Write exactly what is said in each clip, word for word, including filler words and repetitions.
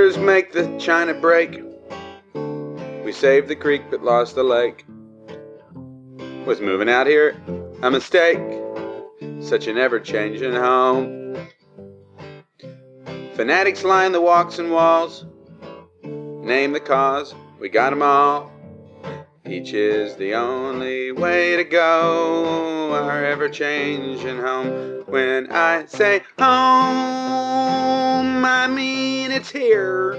Rivers make the China break. We saved the creek but lost the lake. Was moving out here a mistake? Such an ever-changing home. Fanatics line the walks and walls. Name the cause, we got 'em all. Each is the only way to go, our ever-changing home. When I say home, I mean it's here.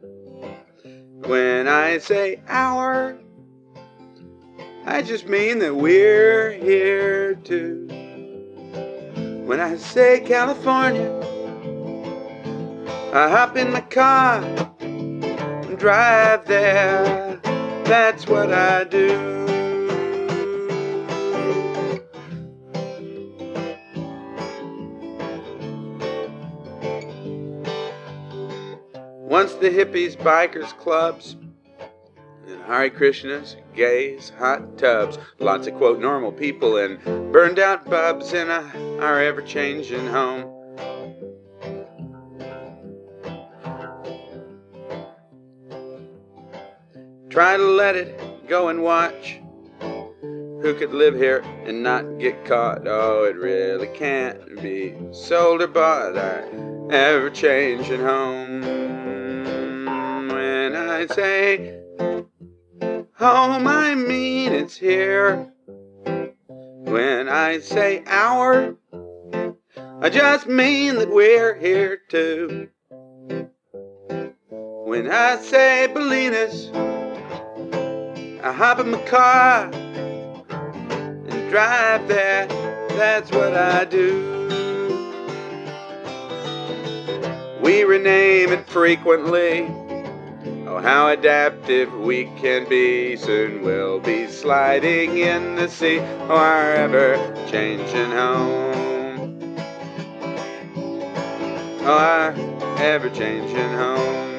When I say our, I just mean that we're here too. When I say California, I hop in my car and drive there. That's what I do. Once the hippies, bikers, clubs, and Hare Krishnas, gays, hot tubs, lots of quote normal people and burned out bubs in a, our ever-changing home. Try to let it go and watch who could live here and not get caught. Oh, it really can't be sold or bought, our ever-changing home. When I say home, I mean it's here. When I say our, I just mean that we're here too. When I say Bolinas, I hop in my car and drive there. That's what I do. We rename it frequently. Oh, how adaptive we can be. Soon we'll be sliding in the sea. Oh, our ever-changing home. Oh, our ever-changing home.